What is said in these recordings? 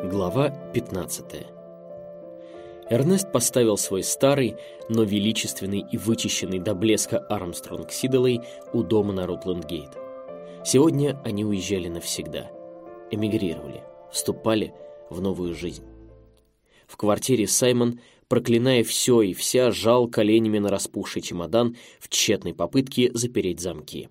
Глава 15. Эрнест поставил свой старый, но величественный и вычищенный до блеска Армстронг Сидалей у дома на Рутленд-Гейт. Сегодня они уезжали навсегда, эмигрировали, вступали в новую жизнь. В квартире Саймон, проклиная все и вся, жал коленями на распухший чемодан в тщетной попытке запереть замки.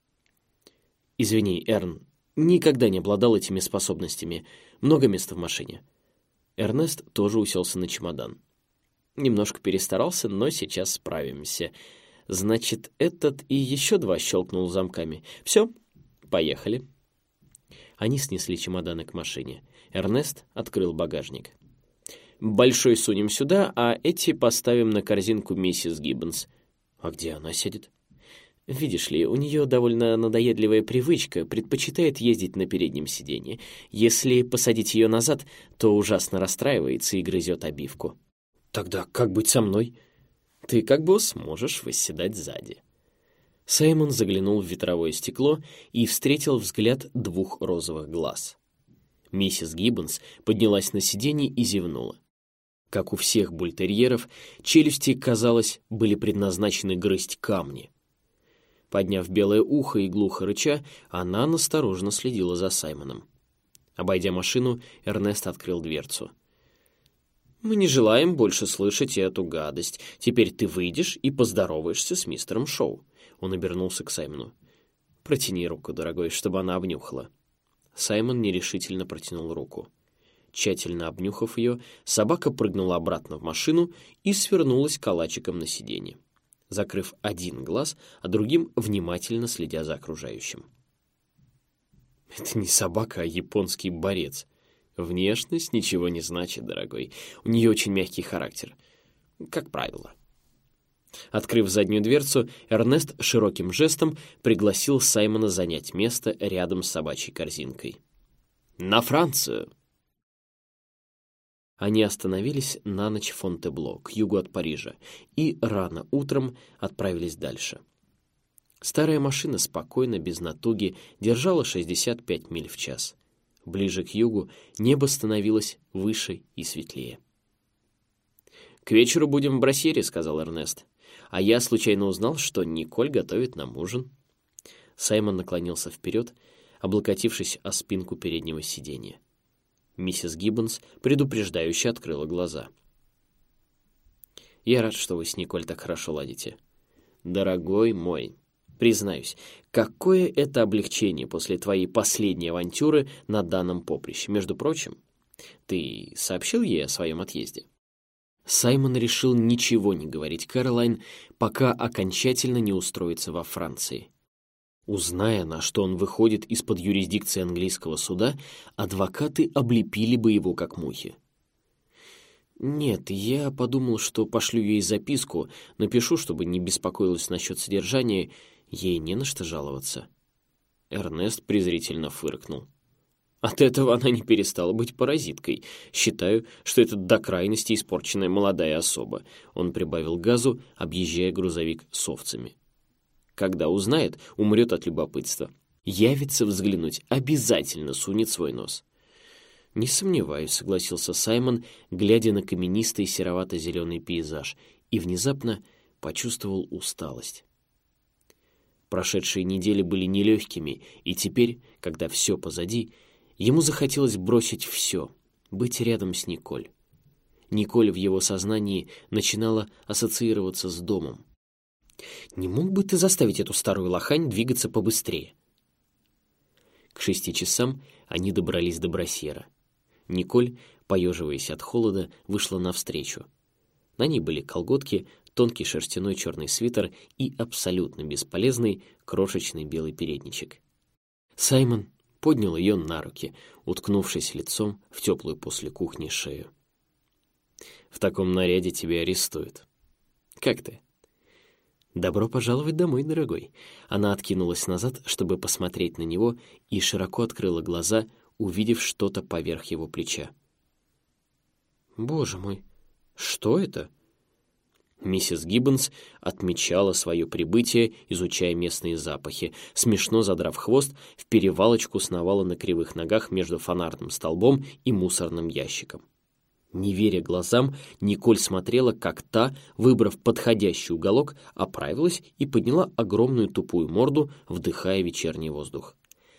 «Извини, Эрн, никогда не обладал этими способностями. Много места в машине». Эрнест тоже уселся на чемодан. Немножко перестарался, но сейчас справимся. Значит, этот и еще два щелкнул замками. Все, поехали. Они снесли чемоданы к машине. Эрнест открыл багажник. «Большой сунем сюда, а эти поставим на корзинку миссис Гиббонс». «А где она сядет?» «Видишь ли, у нее довольно надоедливая привычка, предпочитает ездить на переднем сиденье. Если посадить ее назад, то ужасно расстраивается и грызет обивку». «Тогда как быть со мной?» «Ты как босс можешь восседать сзади». Саймон заглянул в ветровое стекло и встретил взгляд двух розовых глаз. Миссис Гиббонс поднялась на сиденье и зевнула. Как у всех бультерьеров, челюсти, казалось, были предназначены грызть камни. Подняв белое ухо и глухо рыча, она настороженно следила за Саймоном. Обойдя машину, Эрнест открыл дверцу. «Мы не желаем больше слышать эту гадость. Теперь ты выйдешь и поздороваешься с мистером Шоу». Он обернулся к Саймону. «Протяни руку, дорогой, чтобы она обнюхала». Саймон нерешительно протянул руку. Тщательно обнюхав ее, собака прыгнула обратно в машину и свернулась калачиком на сиденье, закрыв один глаз, а другим внимательно следя за окружающим. «Это не собака, а японский борец. Внешность ничего не значит, дорогой. У нее очень мягкий характер. Как правило». Открыв заднюю дверцу, Эрнест широким жестом пригласил Саймона занять место рядом с собачьей корзинкой. «На Францию!» Они остановились на ночь в Фонтебло, к югу от Парижа, и рано утром отправились дальше. Старая машина спокойно, без натуги, держала 65 миль в час. Ближе к югу небо становилось выше и светлее. «К вечеру будем в Брассере», — сказал Эрнест. «А я случайно узнал, что Николь готовит нам ужин». Саймон наклонился вперед, облокотившись о спинку переднего сиденья. Миссис Гиббонс предупреждающе открыла глаза. «Я рад, что вы с Николь так хорошо ладите. Дорогой мой, признаюсь, какое это облегчение после твоей последней авантюры на данном поприще. Между прочим, ты сообщил ей о своем отъезде?» Саймон решил ничего не говорить Кэролайн, пока окончательно не устроится во Франции. Узная она, что он выходит из-под юрисдикции английского суда, адвокаты облепили бы его как мухи. «Нет, я подумал, что пошлю ей записку, напишу, чтобы не беспокоилась насчет содержания, ей не на что жаловаться». Эрнест презрительно фыркнул. «От этого она не перестала быть паразиткой. Считаю, что это до крайности испорченная молодая особа». Он прибавил газу, объезжая грузовик с овцами. «Когда узнает, умрет от любопытства. Явится взглянуть, обязательно сунет свой нос». «Не сомневаюсь», — согласился Саймон, глядя на каменистый серовато-зеленый пейзаж, и внезапно почувствовал усталость. Прошедшие недели были нелегкими, и теперь, когда все позади, ему захотелось бросить все, быть рядом с Николь. Николь в его сознании начинала ассоциироваться с домом. «Не мог бы ты заставить эту старую лохань двигаться побыстрее?» К 6 часам они добрались до Брассера. Николь, поеживаясь от холода, вышла навстречу. На ней были колготки, тонкий шерстяной черный свитер и абсолютно бесполезный крошечный белый передничек. Саймон поднял ее на руки, уткнувшись лицом в теплую после кухни шею. «В таком наряде тебя арестуют. Как ты?» «Добро пожаловать домой, дорогой». Она откинулась назад, чтобы посмотреть на него, и широко открыла глаза, увидев что-то поверх его плеча. «Боже мой, что это?» Миссис Гиббонс отмечала свое прибытие, изучая местные запахи. Смешно задрав хвост, в перевалочку сновала на кривых ногах между фонарным столбом и мусорным ящиком. Не веря глазам, Николь смотрела, как та, выбрав подходящий уголок, оправилась и подняла огромную тупую морду, вдыхая вечерний воздух.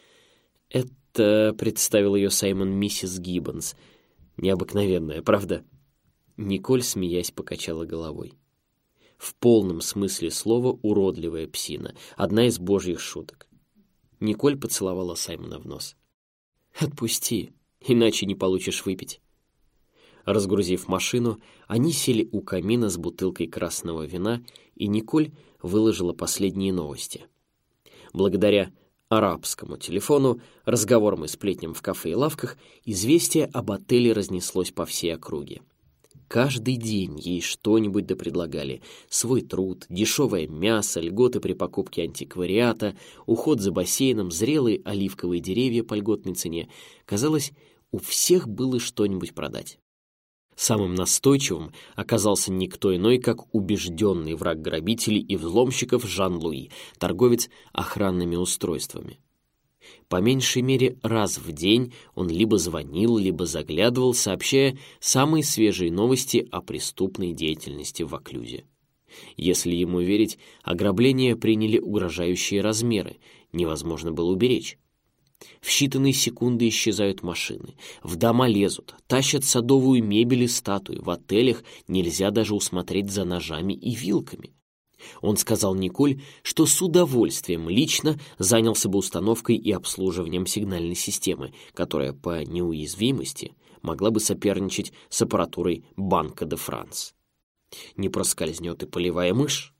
«Это, — представил ее Саймон, — миссис Гиббонс. Необыкновенная, правда?» Николь, смеясь, покачала головой. В полном смысле слова уродливая псина, одна из божьих шуток. Николь поцеловала Саймона в нос. «Отпусти, иначе не получишь выпить». Разгрузив машину, они сели у камина с бутылкой красного вина, и Николь выложила последние новости. Благодаря арабскому телефону, разговорам и сплетням в кафе и лавках, известие об отеле разнеслось по всей округе. Каждый день ей что-нибудь допредлагали: свой труд, дешевое мясо, льготы при покупке антиквариата, уход за бассейном, зрелые оливковые деревья по льготной цене. Казалось, у всех было что-нибудь продать. Самым настойчивым оказался никто иной, как убежденный враг грабителей и взломщиков Жан-Луи, торговец охранными устройствами. По меньшей мере раз в день он либо звонил, либо заглядывал, сообщая самые свежие новости о преступной деятельности в Оклюзе. Если ему верить, ограбления приняли угрожающие размеры, невозможно было уберечь. В считанные секунды исчезают машины, в дома лезут, тащат садовую мебель и статуи, в отелях нельзя даже усмотреть за ножами и вилками. Он сказал Николь, что с удовольствием лично занялся бы установкой и обслуживанием сигнальной системы, которая по неуязвимости могла бы соперничать с аппаратурой Банка де Франс. Не проскользнет и полевая мышь?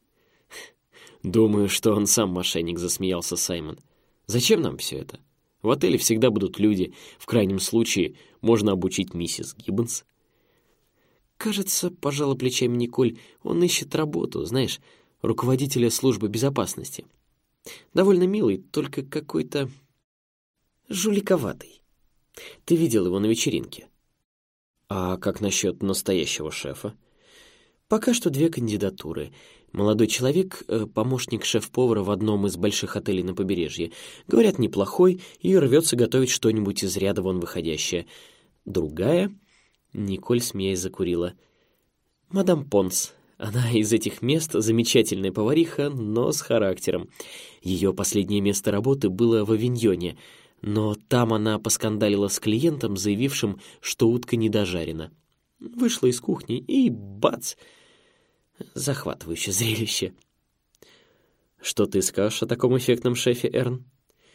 «Думаю, что он сам мошенник», — засмеялся Саймон. «Зачем нам все это? В отеле всегда будут люди. В крайнем случае можно обучить миссис Гиббонс». «Кажется, — пожала плечами Николь, — он ищет работу, знаешь, руководителя службы безопасности. Довольно милый, только какой-то жуликоватый. Ты видел его на вечеринке?» «А как насчет настоящего шефа?» «Пока что 2 кандидатуры. Молодой человек, помощник шеф-повара в одном из больших отелей на побережье. Говорят, неплохой, и рвется готовить что-нибудь из ряда вон выходящее. Другая...» Николь, смеясь, закурила. «Мадам Понс. Она из этих мест замечательная повариха, но с характером. Ее последнее место работы было в Авиньоне, но там она поскандалила с клиентом, заявившим, что утка недожарена. Вышла из кухни и бац! Захватывающее зрелище». «Что ты скажешь о таком эффектном шефе, Эрн?»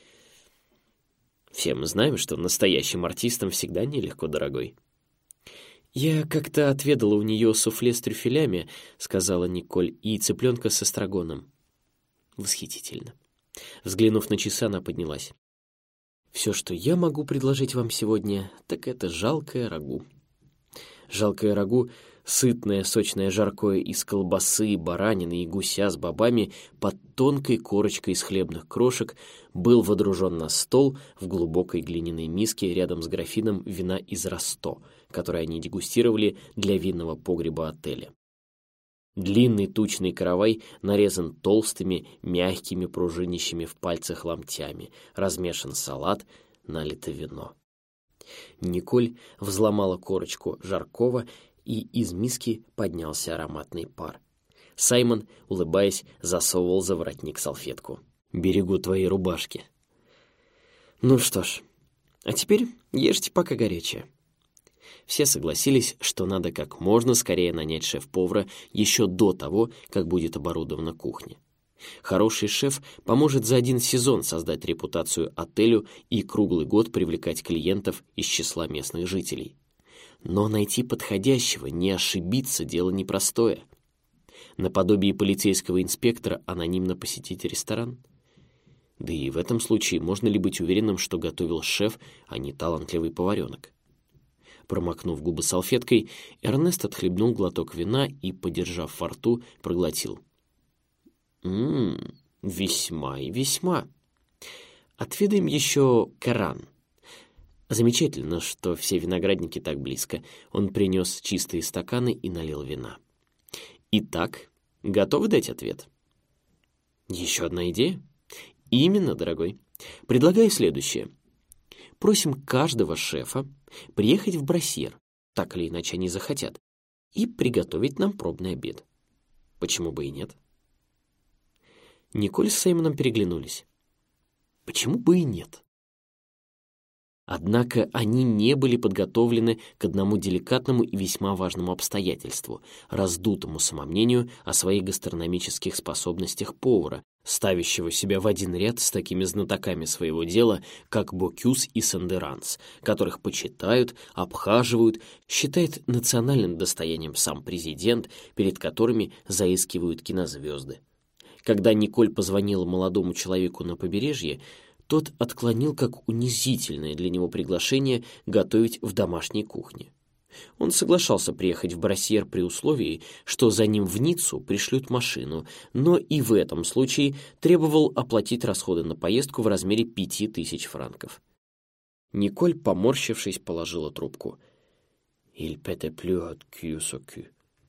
«Все мы знаем, что настоящим артистам всегда нелегко, дорогой». «Я как-то отведала у нее суфле с трюфелями, — сказала Николь, — и цыпленка с эстрагоном. Восхитительно». Взглянув на часы, она поднялась. «Все, что я могу предложить вам сегодня, так это жалкое рагу». Жалкое рагу, сытное, сочное жаркое из колбасы, баранины и гуся с бобами под тонкой корочкой из хлебных крошек, был водружен на стол в глубокой глиняной миске рядом с графином вина из Расто, которое они дегустировали для винного погреба отеля. Длинный тучный каравай нарезан толстыми, мягкими, пружинищими в пальцах ломтями, размешан салат, налито вино. Николь взломала корочку жаркого, и из миски поднялся ароматный пар. Саймон, улыбаясь, засовывал за воротник салфетку. «Берегу твои рубашки». «Ну что ж, а теперь ешьте пока горячее». Все согласились, что надо как можно скорее нанять шеф-повара еще до того, как будет оборудована кухня. Хороший шеф поможет за 1 сезон создать репутацию отелю и круглый год привлекать клиентов из числа местных жителей. Но найти подходящего, не ошибиться — дело непростое. Наподобие полицейского инспектора анонимно посетить ресторан? Да и в этом случае можно ли быть уверенным, что готовил шеф, а не талантливый поваренок? Промокнув губы салфеткой, Эрнест отхлебнул глоток вина и, подержав во рту, проглотил. Весьма и весьма. Отведаем еще Коран. Замечательно, что все виноградники так близко. Он принес чистые стаканы и налил вина. Итак, готовы дать ответ? Еще одна идея? Именно, дорогой. Предлагаю следующее. Просим каждого шефа приехать в Брассьер, так или иначе они захотят, и приготовить нам пробный обед. Почему бы и нет? Николь с Саймоном переглянулись. Почему бы и нет? Однако они не были подготовлены к одному деликатному и весьма важному обстоятельству — раздутому самомнению о своих гастрономических способностях повара, ставящего себя в один ряд с такими знатоками своего дела, как Бокюс и Сандеранс, которых почитают, обхаживают, считает национальным достоянием сам президент, перед которыми заискивают кинозвезды. Когда Николь позвонила молодому человеку на побережье, тот отклонил как унизительное для него приглашение готовить в домашней кухне. Он соглашался приехать в Брассьер при условии, что за ним в Ниццу пришлют машину, но и в этом случае требовал оплатить расходы на поездку в размере 5000 франков. Николь, поморщившись, положила трубку. «Il pétait plus haut que ce cul».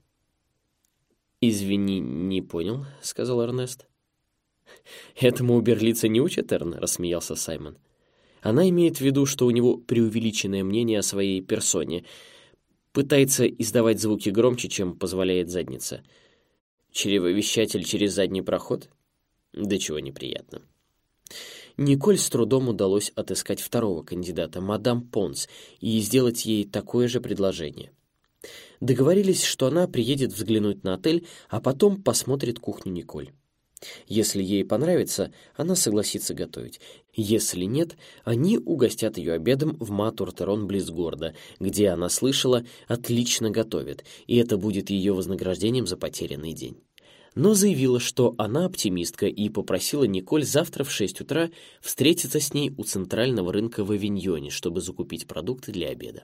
«Извини, не понял», — сказал Эрнест. «Этому у Берлица не учат, Эрн?» — рассмеялся Саймон. Она имеет в виду, что у него преувеличенное мнение о своей персоне. Пытается издавать звуки громче, чем позволяет задница. Чревовещатель через задний проход? Да чего неприятно. Николь с трудом удалось отыскать второго кандидата, мадам Понс, и сделать ей такое же предложение. Договорились, что она приедет взглянуть на отель, а потом посмотрит кухню Николь. Если ей понравится, она согласится готовить. Если нет, они угостят ее обедом в Ма-Туртерон близ города, где, она слышала, отлично готовят, и это будет ее вознаграждением за потерянный день. Но заявила, что она оптимистка, и попросила Николь завтра в 6 утра встретиться с ней у центрального рынка в Авиньоне, чтобы закупить продукты для обеда.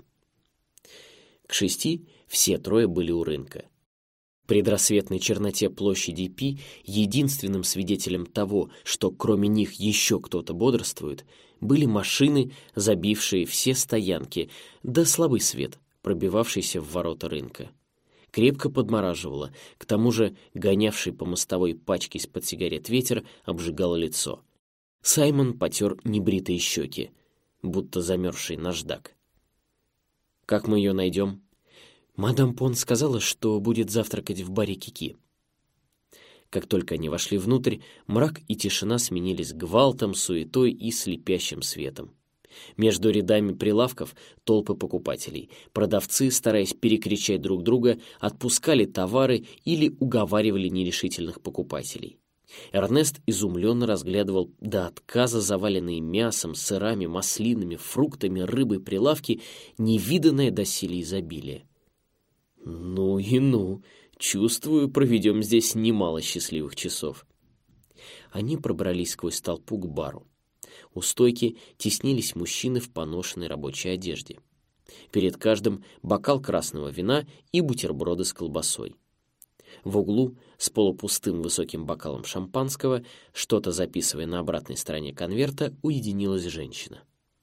К 6 все трое были у рынка. В предрассветной черноте площади Пи единственным свидетелем того, что кроме них еще кто-то бодрствует, были машины, забившие все стоянки, да слабый свет, пробивавшийся в ворота рынка. Крепко подмораживало, к тому же гонявший по мостовой пачке из-под сигарет ветер обжигал лицо. Саймон потер небритые щеки, будто замерзший наждак. «Как мы ее найдем?» «Мадам Пон сказала, что будет завтракать в баре Кики». Как только они вошли внутрь, мрак и тишина сменились гвалтом, суетой и слепящим светом. Между рядами прилавков толпы покупателей. Продавцы, стараясь перекричать друг друга, отпускали товары или уговаривали нерешительных покупателей. Эрнест изумленно разглядывал до отказа заваленные мясом, сырами, маслинами, фруктами, рыбой прилавки, невиданное доселе изобилие. «Ну и ну! Чувствую, проведем здесь немало счастливых часов». Они пробрались сквозь толпу к бару. У стойки теснились мужчины в поношенной рабочей одежде. Перед каждым бокал красного вина и бутерброды с колбасой. В углу с полупустым высоким бокалом шампанского, что-то записывая на обратной стороне конверта, уединилась женщина.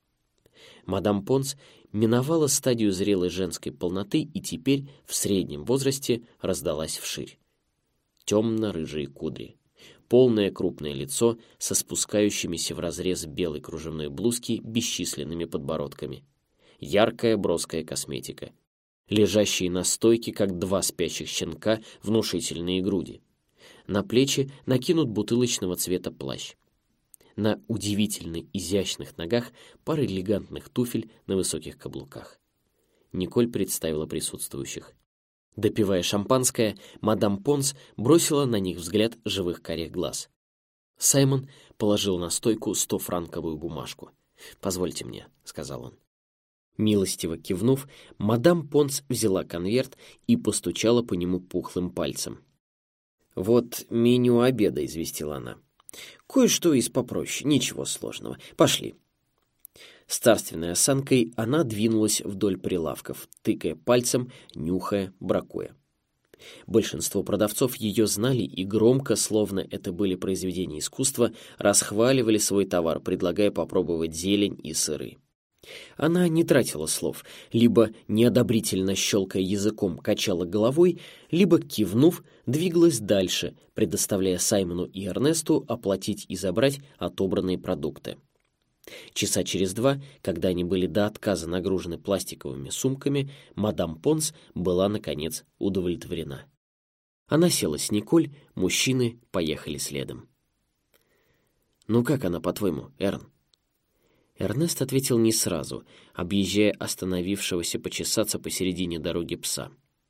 Мадам Понс миновала стадию зрелой женской полноты и теперь в среднем возрасте раздалась вширь. Темно-рыжие кудри, полное крупное лицо со спускающимися вразрез белой кружевной блузки бесчисленными подбородками, яркая броская косметика, лежащие на стойке, как два спящих щенка, внушительные груди. На плечи накинут бутылочного цвета плащ. На удивительно изящных ногах пара элегантных туфель на высоких каблуках. Николь представила присутствующих. Допивая шампанское, мадам Понс бросила на них взгляд живых карих глаз. Саймон положил на стойку 100-франковую бумажку. «Позвольте мне», — сказал он. Милостиво кивнув, мадам Понс взяла конверт и постучала по нему пухлым пальцем. «Вот меню обеда», — известила она. «Кое-что из попроще, ничего сложного. Пошли». С царственной осанкой она двинулась вдоль прилавков, тыкая пальцем, нюхая, бракуя. Большинство продавцов ее знали и громко, словно это были произведения искусства, расхваливали свой товар, предлагая попробовать зелень и сыры. Она не тратила слов, либо, неодобрительно щелкая языком, качала головой, либо, кивнув, двигалась дальше, предоставляя Саймону и Эрнесту оплатить и забрать отобранные продукты. Часа через 2, когда они были до отказа нагружены пластиковыми сумками, мадам Понс была, наконец, удовлетворена. Она села с Николь, мужчины поехали следом. «Ну как она, по-твоему, Эрн?» Эрнест ответил не сразу, объезжая остановившегося почесаться посередине дороги пса.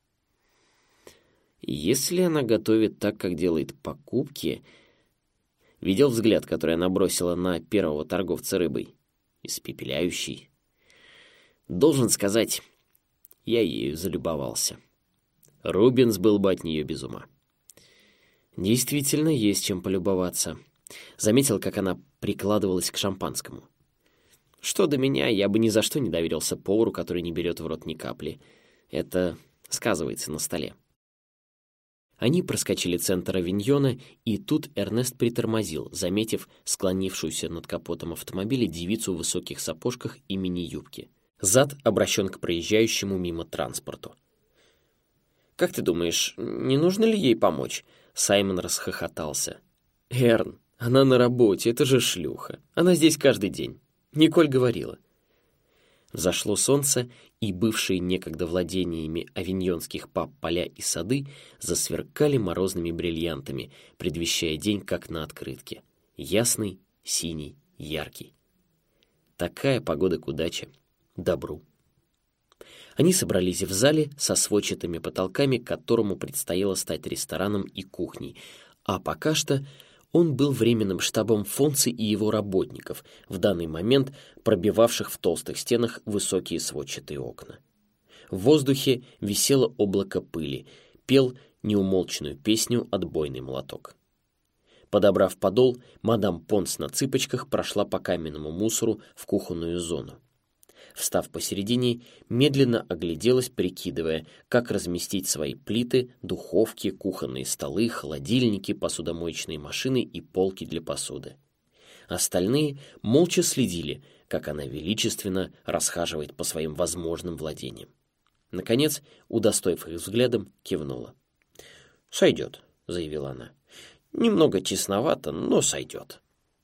«Если она готовит так, как делает покупки...» Видел взгляд, который она бросила на первого торговца рыбой? Испепеляющий. Должен сказать, я ею залюбовался. Рубенс был бы от нее без ума. Действительно, есть чем полюбоваться. Заметил, как она прикладывалась к шампанскому. Что до меня, я бы ни за что не доверился повару, который не берет в рот ни капли. Это сказывается на столе. Они проскочили центр Авиньона, и тут Эрнест притормозил, заметив склонившуюся над капотом автомобиля девицу в высоких сапожках и мини-юбке. Зад обращен к проезжающему мимо транспорту. «Как ты думаешь, не нужно ли ей помочь?» Саймон расхохотался. «Эрн, она на работе, это же шлюха. Она здесь каждый день. Николь говорила». Взошло солнце, и бывшие некогда владениями авиньонских паб поля и сады засверкали морозными бриллиантами, предвещая день, как на открытке. Ясный, синий, яркий. Такая погода к удаче, добру. Они собрались в зале со сводчатыми потолками, которому предстояло стать рестораном и кухней, а пока что он был временным штабом Фонси и его работников, в данный момент пробивавших в толстых стенах высокие сводчатые окна. В воздухе висело облако пыли, пел неумолчную песню отбойный молоток. Подобрав подол, мадам Понс на цыпочках прошла по каменному мусору в кухонную зону. Встав посередине, медленно огляделась, прикидывая, как разместить свои плиты, духовки, кухонные столы, холодильники, посудомоечные машины и полки для посуды. Остальные молча следили, как она величественно расхаживает по своим возможным владениям. Наконец, удостоив их взглядом, кивнула. «Сойдет», — заявила она. «Немного тесновато, но сойдет».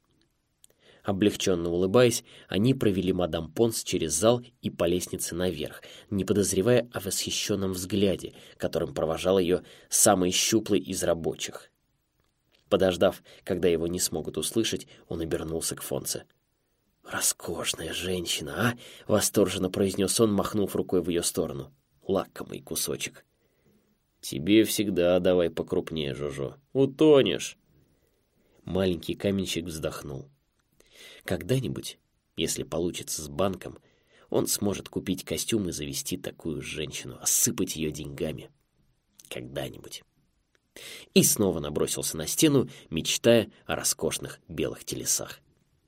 Облегченно улыбаясь, они провели мадам Понс через зал и по лестнице наверх, не подозревая о восхищенном взгляде, которым провожал ее самый щуплый из рабочих. Подождав, когда его не смогут услышать, он обернулся к Фонсе. «Роскошная женщина, а?» — восторженно произнес он, махнув рукой в ее сторону. «Лакомый кусочек». «Тебе всегда давай покрупнее, Жожо. Утонешь». Маленький каменщик вздохнул. Когда-нибудь, если получится с банком, он сможет купить костюм и завести такую женщину, осыпать ее деньгами. Когда-нибудь. И снова набросился на стену, мечтая о роскошных белых телесах.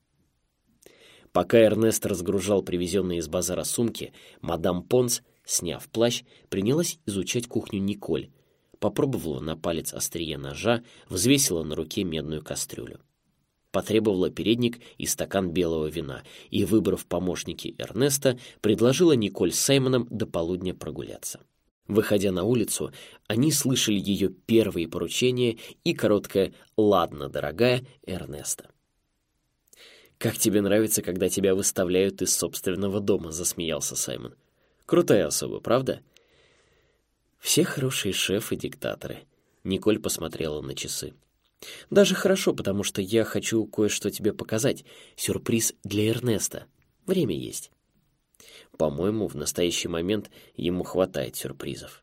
Пока Эрнест разгружал привезенные из базара сумки, мадам Понс, сняв плащ, принялась изучать кухню Николь, попробовала на палец острие ножа, взвесила на руке медную кастрюлю. Потребовала передник и стакан белого вина и, выбрав помощники Эрнеста, предложила Николь с Саймоном до полудня прогуляться. Выходя на улицу, они слышали ее первые поручения и короткое «Ладно, дорогая» Эрнеста. «Как тебе нравится, когда тебя выставляют из собственного дома?» — засмеялся Саймон. «Крутая особа, правда?» «Все хорошие шефы-диктаторы», — Николь посмотрела на часы. «Даже хорошо, потому что я хочу кое-что тебе показать. Сюрприз для Эрнеста. Время есть». По-моему, в настоящий момент ему хватает сюрпризов.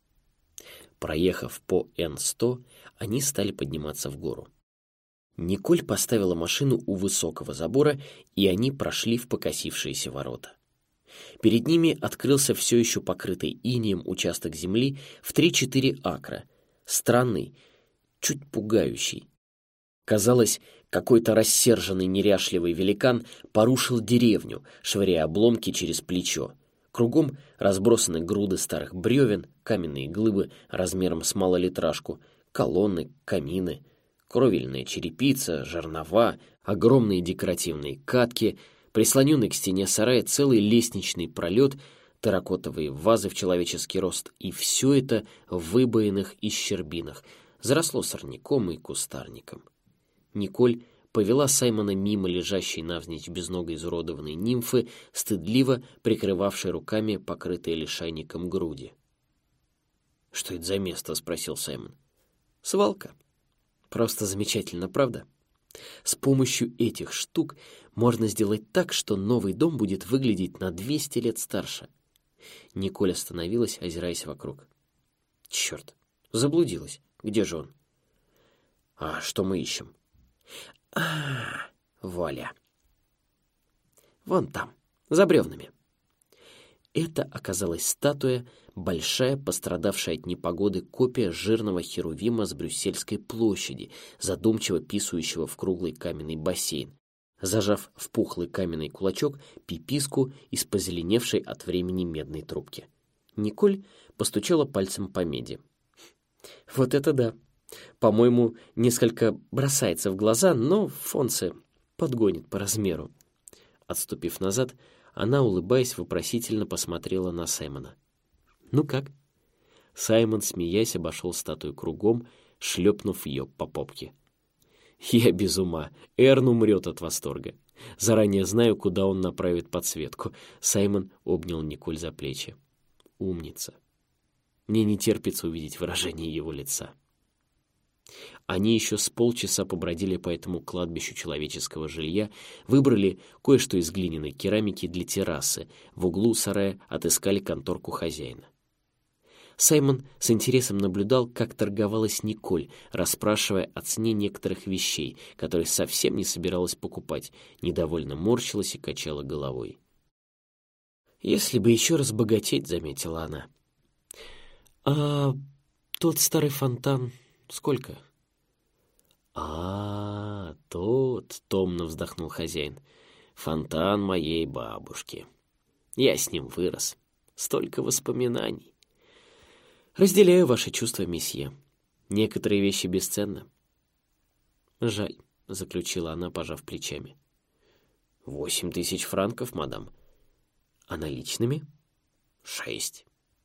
Проехав по Н-100, они стали подниматься в гору. Николь поставила машину у высокого забора, и они прошли в покосившиеся ворота. Перед ними открылся все еще покрытый инеем участок земли в 3-4 акра. Странный, чуть пугающий. Казалось, какой-то рассерженный неряшливый великан порушил деревню, швыряя обломки через плечо. Кругом разбросаны груды старых бревен, каменные глыбы размером с малолитражку, колонны, камины, кровельная черепица, жернова, огромные декоративные катки, Прислоненный к стене сарая целый лестничный пролет, терракотовые вазы в человеческий рост, и все это в выбоинах и щербинах, заросло сорняком и кустарником. Николь повела Саймона мимо лежащей навзничь безногой изуродованной нимфы, стыдливо прикрывавшей руками покрытые лишайником груди. «Что это за место?» — спросил Саймон. «Свалка. Просто замечательно, правда? С помощью этих штук можно сделать так, что новый дом будет выглядеть на 200 лет старше». Николь остановилась, озираясь вокруг. «Черт, заблудилась. Где же он?» «А что мы ищем?» Вуаля. Вон там, за бревнами». Это оказалась статуя, большая, пострадавшая от непогоды копия жирного херувима с Брюссельской площади, задумчиво писающего в круглый каменный бассейн, зажав в пухлый каменный кулачок пиписку из позеленевшей от времени медной трубки. Николь постучала пальцем по меди. «Вот это да! По-моему, несколько бросается в глаза, но Фонсе подгонит по размеру». Отступив назад, она, улыбаясь, вопросительно посмотрела на Саймона. «Ну как?» Саймон, смеясь, обошел статую кругом, шлепнув ее по попке. «Я без ума. Эрн умрет от восторга. Заранее знаю, куда он направит подсветку». Саймон обнял Николь за плечи. «Умница. Мне не терпится увидеть выражение его лица». Они еще с полчаса побродили по этому кладбищу человеческого жилья, выбрали кое-что из глиняной керамики для террасы, в углу сарая отыскали конторку хозяина. Саймон с интересом наблюдал, как торговалась Николь, расспрашивая о цене некоторых вещей, которые совсем не собиралась покупать, недовольно морщилась и качала головой. «Если бы еще разбогатеть», — заметила она. «А тот старый фонтан сколько?» Тот», — томно вздохнул хозяин. «Фонтан моей бабушки. Я с ним вырос. Столько воспоминаний». «Разделяю ваши чувства, месье. Некоторые вещи бесценны». «Жаль», — заключила она, пожав плечами. 8000 франков, мадам». «А наличными?» 6».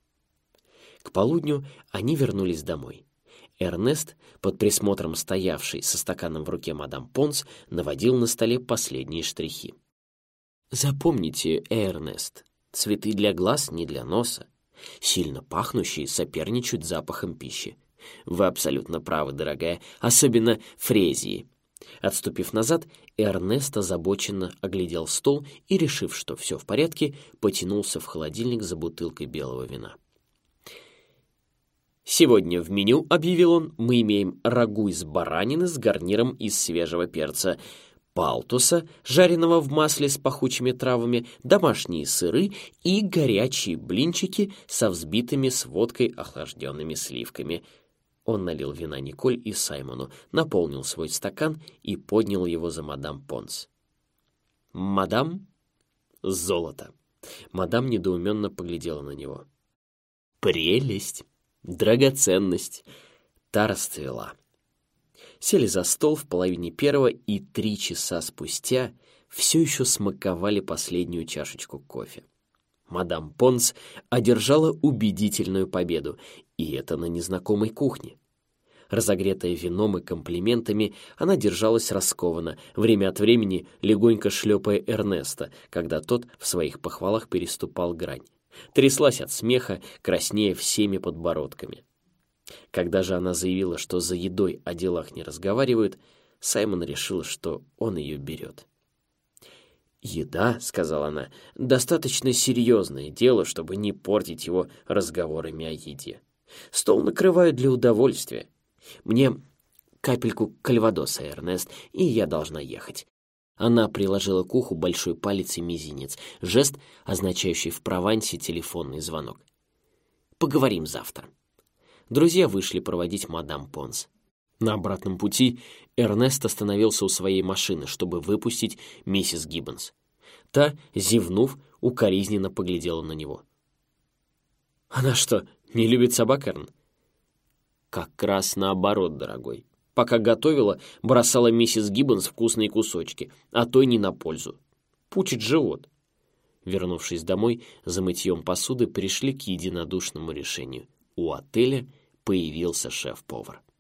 К полудню они вернулись домой. Эрнест, под присмотром стоявшей со стаканом в руке мадам Понс, наводил на столе последние штрихи. «Запомните, Эрнест, цветы для глаз, не для носа. Сильно пахнущие соперничают с запахом пищи. Вы абсолютно правы, дорогая, особенно фрезии». Отступив назад, Эрнест озабоченно оглядел стол и, решив, что все в порядке, потянулся в холодильник за бутылкой белого вина. «Сегодня в меню, — объявил он, — мы имеем рагу из баранины с гарниром из свежего перца, палтуса, жареного в масле с пахучими травами, домашние сыры и горячие блинчики со взбитыми с водкой охлажденными сливками». Он налил вина Николь и Саймону, наполнил свой стакан и поднял его за мадам Понс. «Мадам?» «Золото». Мадам недоуменно поглядела на него. «Прелесть! Драгоценность!» Та расцвела. Сели за стол в половине первого и 3 часа спустя все еще смаковали последнюю чашечку кофе. Мадам Понс одержала убедительную победу, и это на незнакомой кухне. Разогретая вином и комплиментами, она держалась раскованно, время от времени легонько шлепая Эрнеста, когда тот в своих похвалах переступал грань. Тряслась от смеха, краснея всеми подбородками. Когда же она заявила, что за едой о делах не разговаривают, Саймон решил, что он ее берет. «Еда, — сказала она, — достаточно серьезное дело, чтобы не портить его разговорами о еде. Стол накрывают для удовольствия. Мне капельку кальвадоса, Эрнест, и я должна ехать». Она приложила к уху большой палец и мизинец, жест, означающий в Провансе телефонный звонок. «Поговорим завтра». Друзья вышли проводить мадам Понс. На обратном пути Эрнест остановился у своей машины, чтобы выпустить миссис Гиббонс. Та, зевнув, укоризненно поглядела на него. «Она что, не любит собак, Эрн?» «Как раз наоборот, дорогой. Пока готовила, бросала миссис Гиббонс вкусные кусочки, а то и не на пользу. пучит живот. Вернувшись домой, за мытьем посуды пришли к единодушному решению. У отеля появился шеф-повар.